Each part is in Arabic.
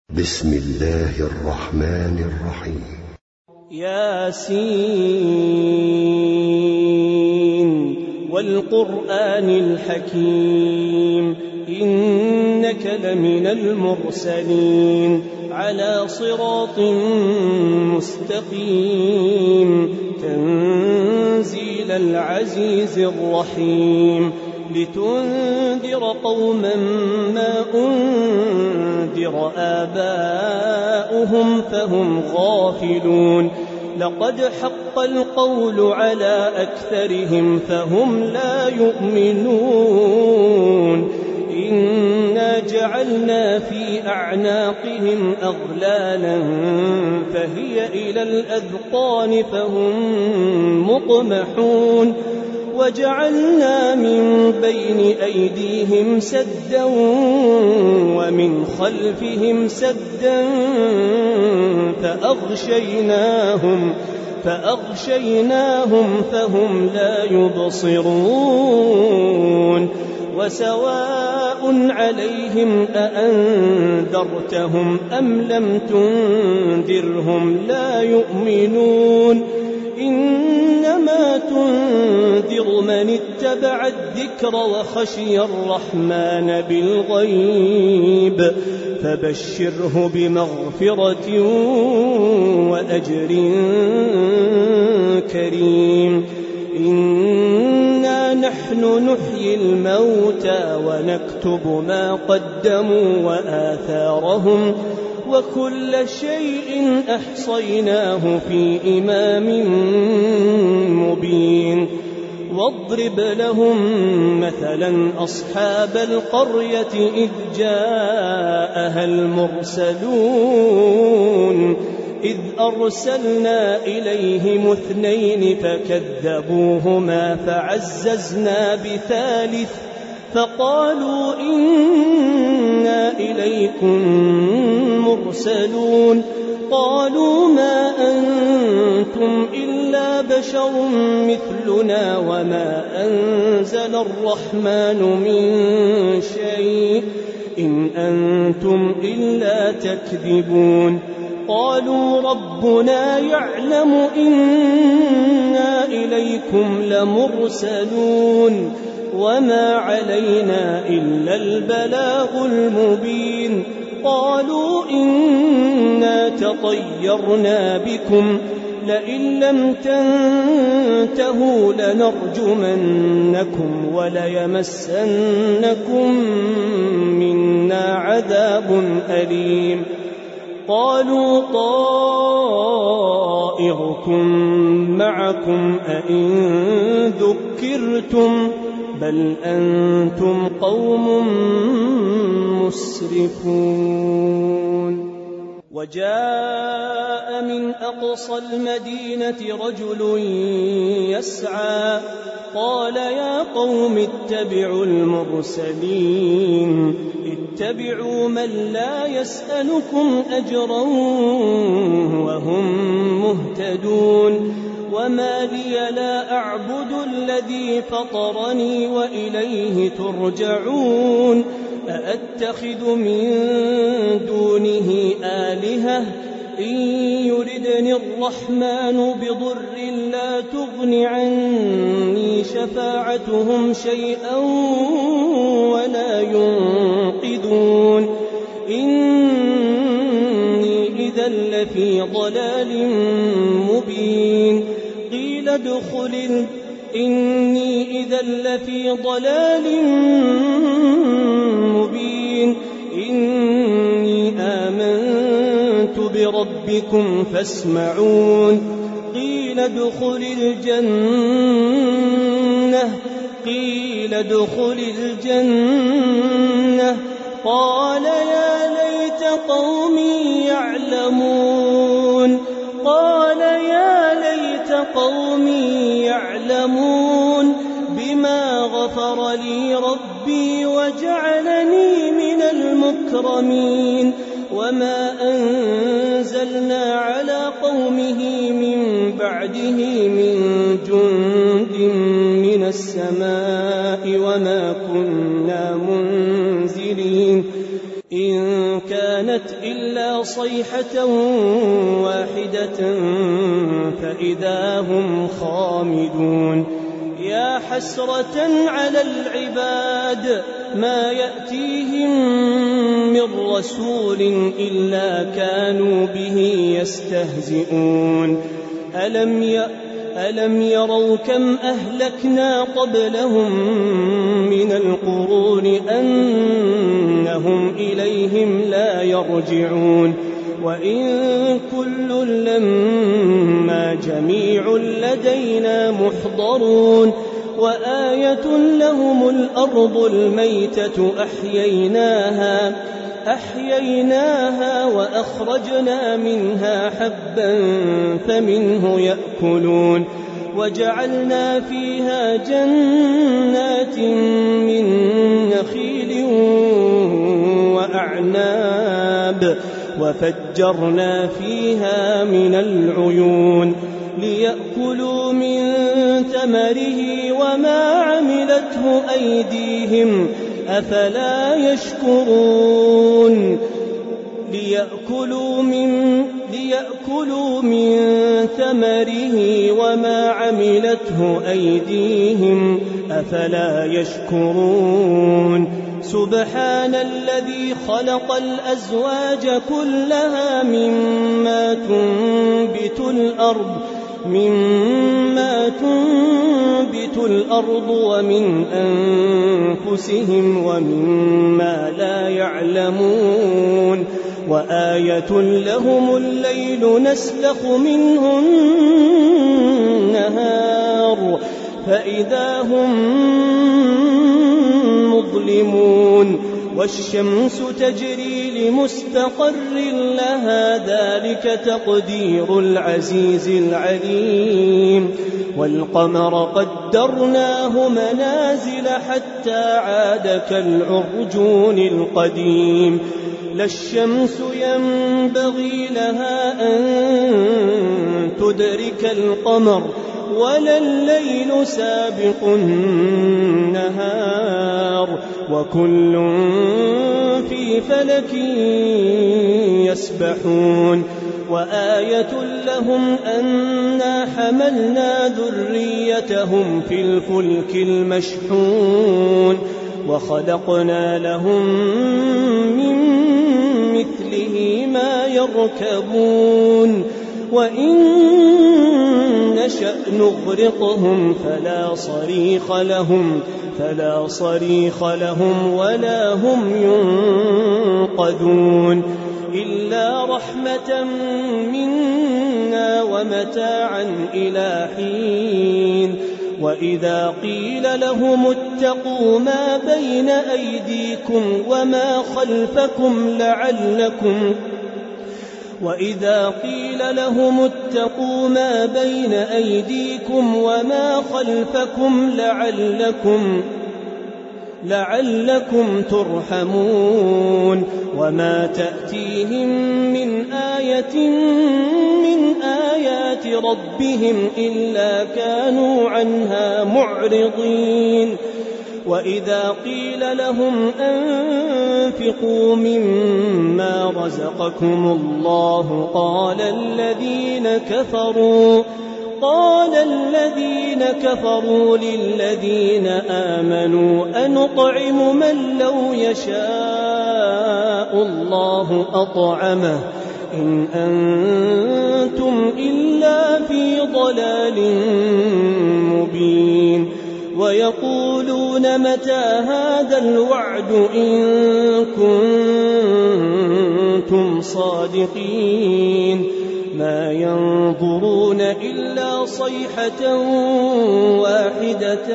بسم الله الرحمن الرحيم. ياسين والقرآن الحكيم إنك لمن المرسلين على صراط مستقيم تنزيل العزيز الرحيم لتنذر قوما ما أنذر آباؤهم فهم غافلون لقد حق القول على أكثرهم فهم لا يؤمنون إنا جعلنا في أعناقهم أغلالا فهي إلى الأذقان فهم مقمحون وجعلنا من بين أيديهم سدا ومن خلفهم سدا فأغشيناهم فهم لا يبصرون وسواء عليهم أأنذرتهم أم لم تنذرهم لا يؤمنون إنما تنذر من اتبع الذكر وخشي الرحمن بالغيب فبشره بمغفرة وأجر كريم إنا نحن نحيي الموتى ونكتب ما قدموا وآثارهم وكل شيء أحصيناه في إمام مبين واضرب لهم مثلا أصحاب القرية إذ جاءها المرسلون إذ أرسلنا إليهم 2 فكذبوهما فعززنا بثالث فقالوا إنا إليكم مرسلون قالوا ما أنتم إلا بشر مثلنا وما أنزل الرحمن من شيء إن أنتم إلا تكذبون قالوا ربنا يعلم إنا إليكم لمرسلون وما علينا إلا البلاغ المبين قالوا إنا تطيرنا بكم لئن لم تنتهوا لنرجمنكم وليمسنكم منا عذاب أليم قالوا طائركم معكم أئن ذكرتم بل أنتم قوم مسرفون وجاء من أقصى المدينة رجل يسعى قال يا قوم اتبعوا المرسلين اتبعوا من لا يسألكم أجرا وهم مهتدون وما لي لا أعبد الذي فطرني وإليه ترجعون أأتخذ من دونه آلهة إن يردني الرحمن بضر لا تغن عني شفاعتهم شيئا ولا ينقذون إني إذا لفي ضلال مبين قيل إني إذا لفي ضلال مبين إني آمنت بربكم فاسمعون قيل ادخل الجنة قال يا ليت قومي يعلمون بما غفر لي ربي وجعلني من المكرمين وما أنزلنا على قومه من بعده من جند من السماء وما كنا منزلين إن كان تلبثت إلا صيحة واحدة فإذا هم خامدون. يا حسرة على العباد ما يأتيهم من رسول إلا كانوا به يستهزئون. ألم يروا كم أهلكنا قبلهم من القرون أنهم إليهم لا يرجعون. وإن كل لما جميع لدينا محضرون. وآية لهم الأرض الميتة أحييناها وأخرجنا منها حبا فمنه يأكلون. وجعلنا فيها جنات من نخيل وأعناب وفجرنا فيها من العيون ليأكلوا من ثمره وما عملته أيديهم أفلا يشكرون. ليأكلوا من ثمره وما عملته أيديهم أفلا يشكرون. سبحان الذي خلق الأزواج كلها مما تنبت الأرض ومن أنفسهم ومما لا يعلمون. وآية لهم الليل نسلخ منه النهار فإذا هم مظلمون. والشمس تجري لمستقر لها ذلك تقدير العزيز العليم. والقمر قدرناه منازل حتى عاد كالعرجون القديم. لا الشمس ينبغي لها أن تدرك القمر ولا الليل سابق النهار وكل في فلك يسبحون. وآية لهم أنا حملنا ذريتهم في الفلك المشحون وخلقنا لهم من مثله ما يركبون. وإن نشأ نغرقهم فلا صريخ لهم ولا هم ينقذون إلا رحمة منا ومتاعا إلى حين. وإذا قيل لهم اتقوا ما بين أيديكم وما خلفكم لعلكم ترحمون. وما تأتيهم من آية من آيات ربهم إلا كانوا عنها معرضين. وإذا قيل لهم أنفقوا مما رزقكم الله قال الذين كفروا للذين آمنوا أنطعم من لو يشاء الله أطعمه إن أنتم إلا في ضلال مبين. ويقولون متى هذا الوعد إن كنتم صادقين. ما ينظرون إلا صيحة واحدة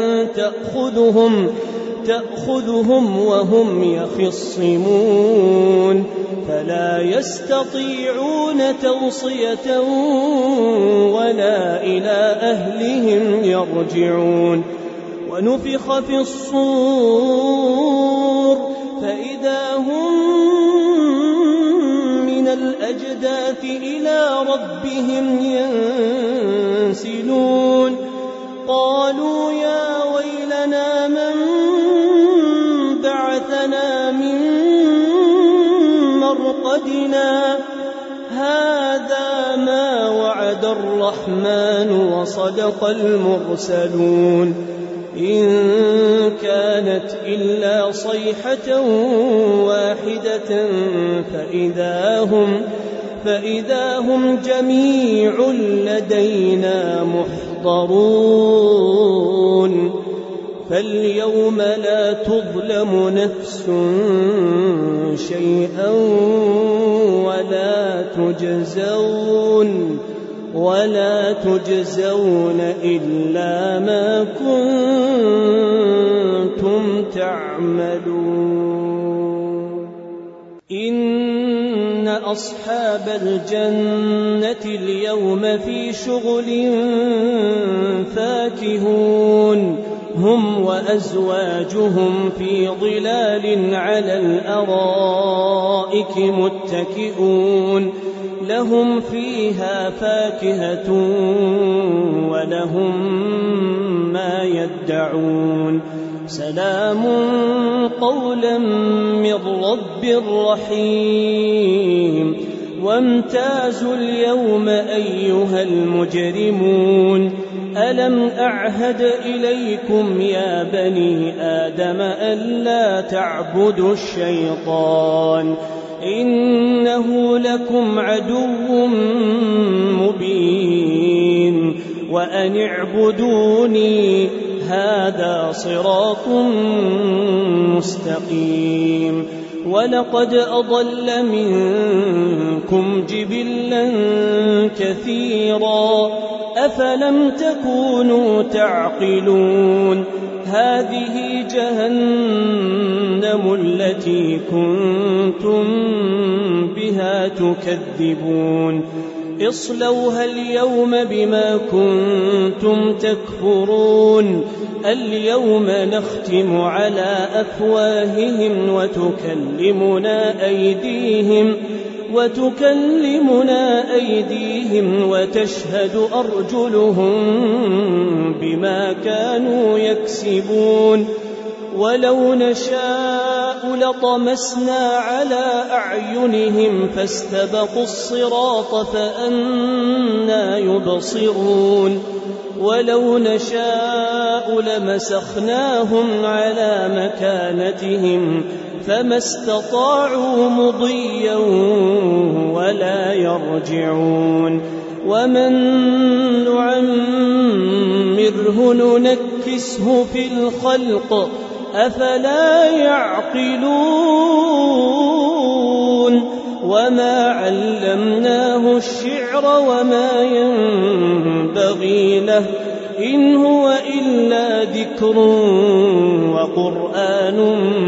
تأخذهم وهم يخصمون فلا يستطيعون توصية ولا إلى أهلهم يرجعون. ونفخ في الصور فإذا هم من الأجداث إلى ربهم ينسلون. قالوا يا ويلنا من بعثنا من مرقدنا ردنا هذا ما وعد الرحمن وصدق المرسلون إن كانت إلا صيحة واحدة فإذا هم جميع لدينا محضرون فاليوم لا تظلم نفس شيئا ولا تجزون إلا ما كنتم تعملون إن أصحاب الجنة اليوم في شغل فاكهون هم وأزواجهم في ظلال على الأرائك متكئون لهم فيها فاكهة ولهم ما يدعون سلام قولا من رب رحيم وامتازوا اليوم أيها المجرمون ألم أعهد إليكم يا بني آدم ألا تعبدوا الشيطان إنه لكم عدو مبين وأن اعبدوني هذا صراط مستقيم ولقد أضل منكم جبلا كثيرا أفلم تكونوا تعقلون هذه جهنم التي كنتم بها تكذبون اصلوها اليوم بما كنتم تكفرون اليوم نختم على أفواههم وتكلمنا أيديهم وتشهد أرجلهم بما كانوا يكسبون ولو نشاء لطمسنا على أعينهم فاستبقوا الصراط فأنى يبصرون ولو نشاء لمسخناهم على مكانتهم فما استطاعوا مضيا ولا يرجعون ومن نعمره ننكسه في الخلق أفلا يعقلون وما علمناه الشعر وما ينبغي له إن هو إلا ذكر وقرآن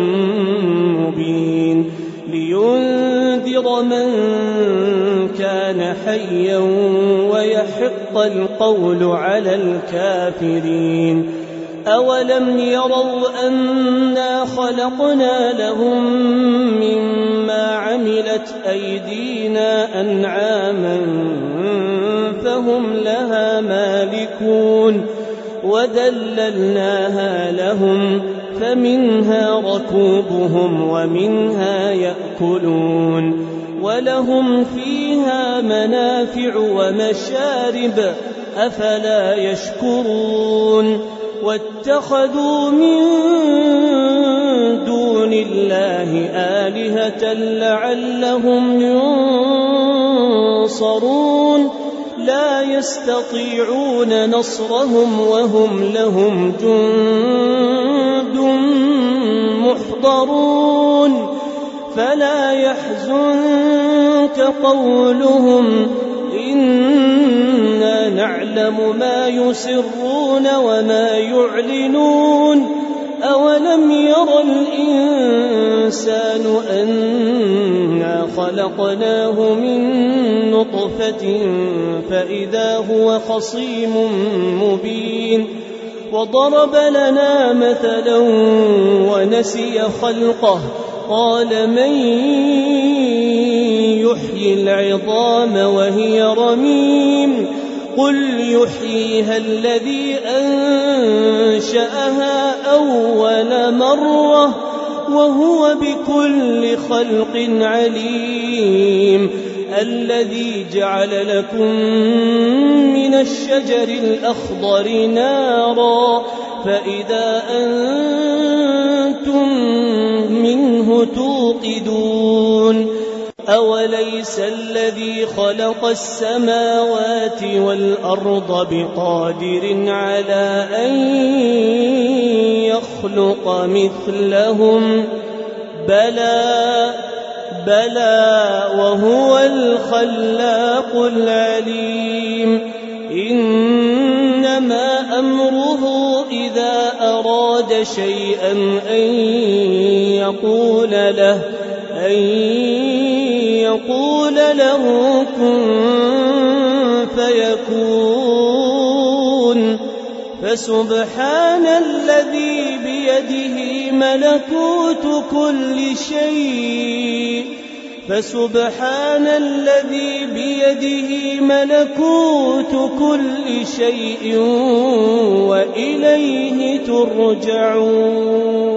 مبين لينذر من كان حيا ويحق القول على الكافرين أولم يروا أنا خلقنا لهم مما عملت أيدينا أنعاما فهم لها مالكون وذللناها لهم فمنها ركوبهم ومنها يأكلون ولهم فيها منافع ومشارب أفلا يشكرون واتخذوا من دون الله آلهة لعلهم ينصرون لا يستطيعون نصرهم وهم لهم جند محضرون فلا يحزنك قولهم إنا نعلم ما يسرون وما يعلنون أولم ير الإنسان أنا خلقناه من نطفة فإذا هو خصيم مبين وضرب لنا مثلا ونسي خلقه قال من يحيي العظام وهي رميم قل يحييها الذي أنشأها أول مرة وهو بكل خلق عليم. الذي جعل لكم من الشجر الأخضر نارا فإذا أنتم منه توقدون. أوليس الذي خلق السماوات والأرض بقادر على أن يخلق مثلهم؟ بلى وهو الخلاق العليم. إنما أمره إذا أراد شيئا أن يقول له كن فيكون. فسبحان الذي بيده ملكوت كل شيء وإليه ترجعون.